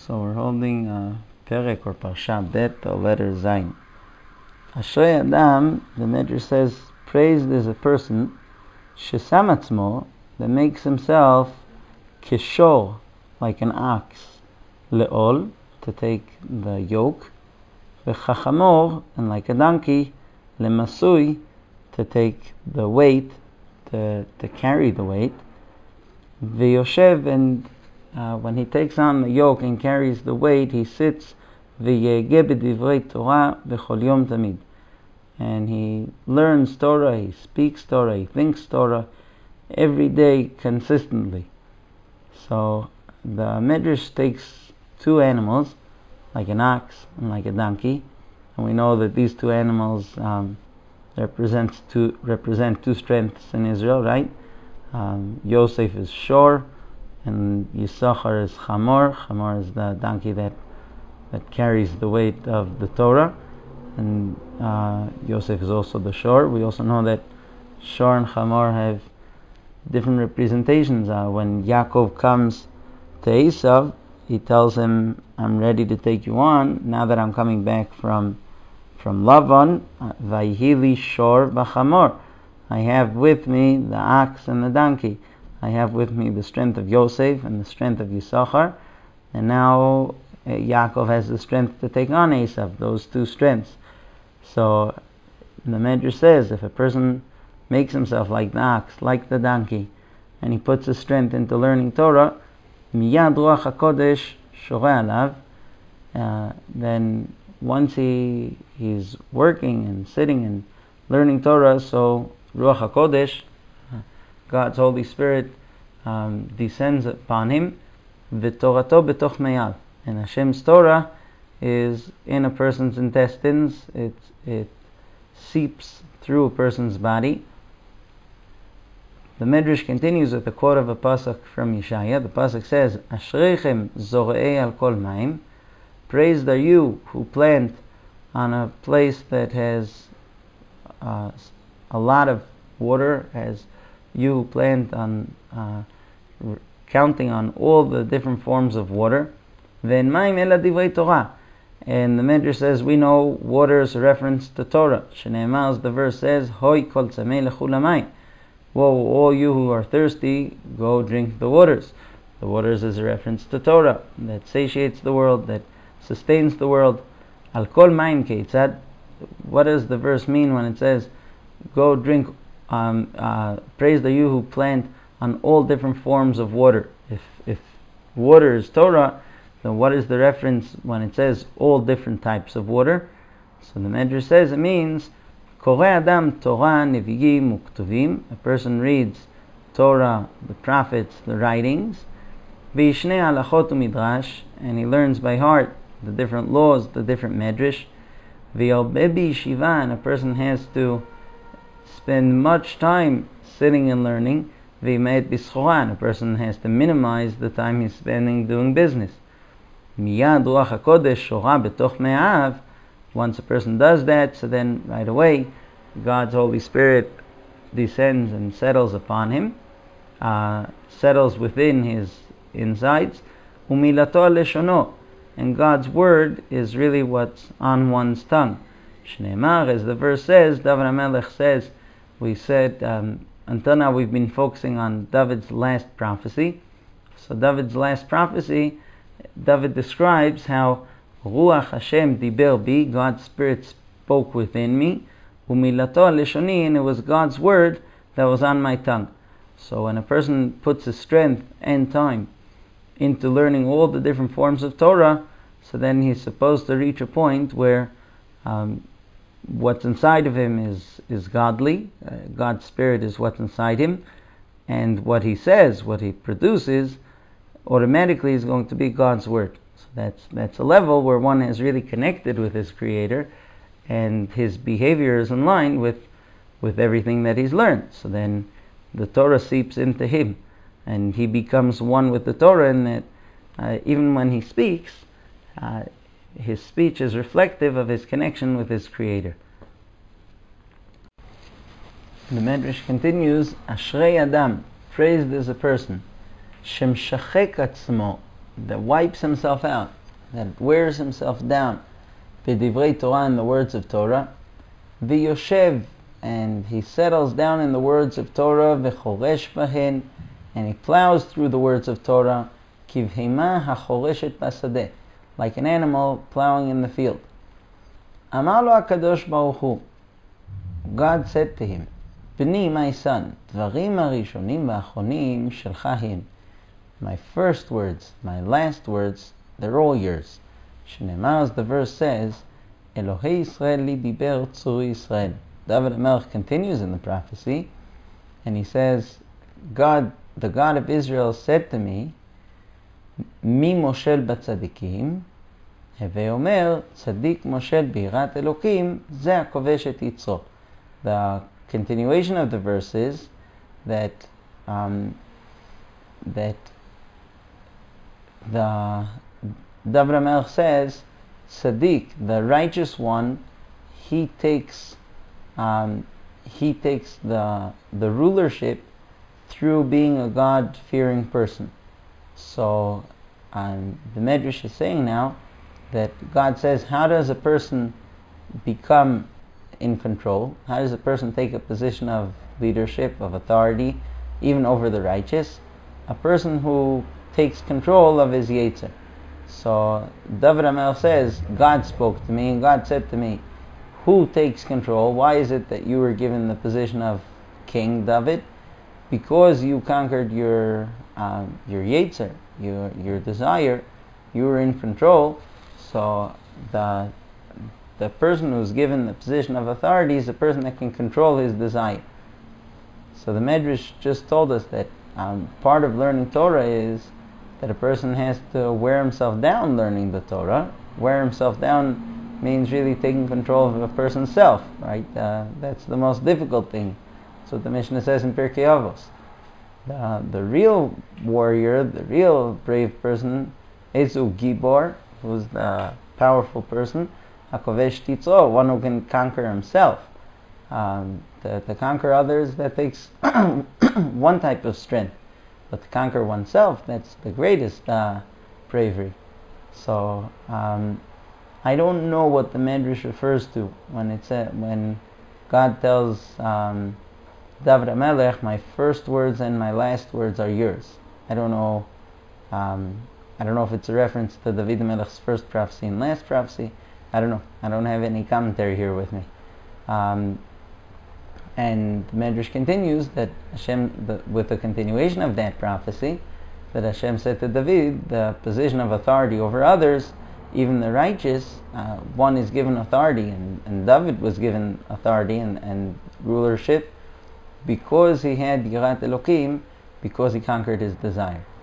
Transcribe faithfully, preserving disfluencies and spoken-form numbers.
So we're holding uh, Perek or Parsha Bet, the letter Zayin. Ashrei Adam, the Medrash says, praised is a person, Shesam Atzmo, that makes himself kishor, like an ox, le'ol, to take the yoke, v'chachamor, and like a donkey, le'masui, to take the weight, to, to carry the weight, v'yoshev, and uh, when he takes on the yoke and carries the weight, he sits v'yegeh b'divrei Torah v'chol yom tamid, and he learns Torah, he speaks Torah, he thinks Torah every day consistently. So the Medrash takes two animals, like an ox and like a donkey, and we know that these two animals um, represents two represent two strengths in Israel, right? Um, Yosef is shor, and Yisachar is chamor. Chamor is the donkey that that carries the weight of the Torah, and uh, Yosef is also the shor. We also know that shor and chamor have different representations. Uh, when Yaakov comes to Esav, he tells him, "I'm ready to take you on now that I'm coming back from from Lavan. Vayhili shor v'chamor. I have with me the ox and the donkey. I have with me the strength of Yosef and the strength of Yisachar, and now uh, Yaakov has the strength to take on Esav. Those two strengths." So the Medrash says, if a person makes himself like the ox, like the donkey, and he puts his strength into learning Torah, miyad ruach hakodesh shoreh alav, uh, then once he he's working and sitting and learning Torah, so ruach hakodesh, God's Holy Spirit, um, descends upon him, v'torato betoch meyav, and Hashem's Torah is in a person's intestines. It it seeps through a person's body. The Medrash continues with a quote of a pasuk from Yeshaya. The pasuk says, "Ashreichem zorei al kol ma'im." Praised are you who plant on a place that has uh, a lot of water, as you who plant on uh, r- counting on all the different forms of water. Ve'en ma'im ela divrei Torah. And the Medrash says, we know water is a reference to Torah. Shneimar, as the verse says, Hoi kol tzamei lechu lamayim. Whoa, all you who are thirsty, go drink the waters. The waters is a reference to Torah that satiates the world, that sustains the world. Al kol mayim keitzad. What does the verse mean when it says, go drink, um, uh, praise the you who plant on all different forms of water? If if water is Torah, then what is the reference when it says all different types of water? So the Medrash says it means Koreh Adam Torah Nevi'im Uktuvim. A person reads Torah, the prophets, the writings, V'yishnei halachot u'midrash, and he learns by heart the different laws, the different medrash. V'yalbeh b'yeshiva, and a person has to spend much time sitting and learning. V'yimet b'schoran, and a person has to minimize the time he's spending doing business. Miyad ruach hakodesh shora betoch me'av. Once a person does that, so then right away God's Holy Spirit descends and settles upon him, uh, settles within his insides. Umilato leshono, and God's word is really what's on one's tongue. Shneimar, as the verse says, David HaMelech says, we said um, until now we've been focusing on David's last prophecy. So David's last prophecy, David describes how Ruach Hashem diber bi, God's Spirit spoke within me, umilato leshoni, and it was God's word that was on my tongue. So when a person puts his strength and time into learning all the different forms of Torah, so then he's supposed to reach a point where um, what's inside of him is, is godly. Uh, God's Spirit is what's inside him, and what he says, what he produces, automatically is going to be God's word. So that's that's a level where one is really connected with his Creator, and his behavior is in line with with everything that he's learned. So then the Torah seeps into him, and he becomes one with the Torah, and that uh, even when he speaks, uh, his speech is reflective of his connection with his Creator. The Medrash continues, Ashrei Adam, praised is a person, Shem shachek atzmo, that wipes himself out. that wears himself down. B'divrei Torah, in the words of Torah. V'yoshev, and he settles down in the words of Torah. V'choresh bahen, and he plows through the words of Torah. Kivhema hachoreshet basadeh, like an animal plowing in the field. Amar lo HaKadosh Baruch Hu, God said to him, B'ni, my son, dvarim harishonim v'achronim shelcha hin. My first words, my last words, they're all yours. Shneimar, as the verse says, Elohei Yisrael li diber tzuri Yisrael. David HaMelech continues in the prophecy, and he says, God, the God of Israel, said to me, Mi moshel batzadikim, Heve omer, tzadik moshel birat Elokim, ze hakovesh et yitzro. The continuation of the verse is that um, that the David HaMelech says, Tzaddik, the righteous one, he takes um, he takes the the rulership through being a God-fearing person. So um, the Medrash is saying now that God says, how does a person become in control? How does a person take a position of leadership, of authority, even over the righteous? A person who takes control of his Yetzer. So David HaMelech says, God spoke to me, and God said to me, who takes control? Why is it that you were given the position of King David? Because you conquered your um, your Yetzer, your your desire, you were in control. So the the person who's given the position of authority is the person that can control his desire. So the Medrash just told us that um, part of learning Torah is that a person has to wear himself down learning the Torah. Wear himself down means really taking control of a person's self, right? Uh, that's the most difficult thing. That's what the Mishnah says in Pirkei Avos. The, the real warrior, the real brave person, is Gibor, who's the powerful person, Hakovesh Titzro, one who can conquer himself. Um, to, to conquer others, that takes one type of strength. But to conquer oneself, that's the greatest uh, bravery. So um, I don't know what the Medrash refers to when it said, when God tells um, David HaMelech, my first words and my last words are yours. I don't know. Um, I don't know if it's a reference to David HaMelech's first prophecy and last prophecy. I don't know. I don't have any commentary here with me. Um, And the Medrash continues that Hashem, the, with the continuation of that prophecy, that Hashem said to David, the position of authority over others, even the righteous, uh, one is given authority, and, and David was given authority and, and rulership because he had Yirat Elokim, because he conquered his desire.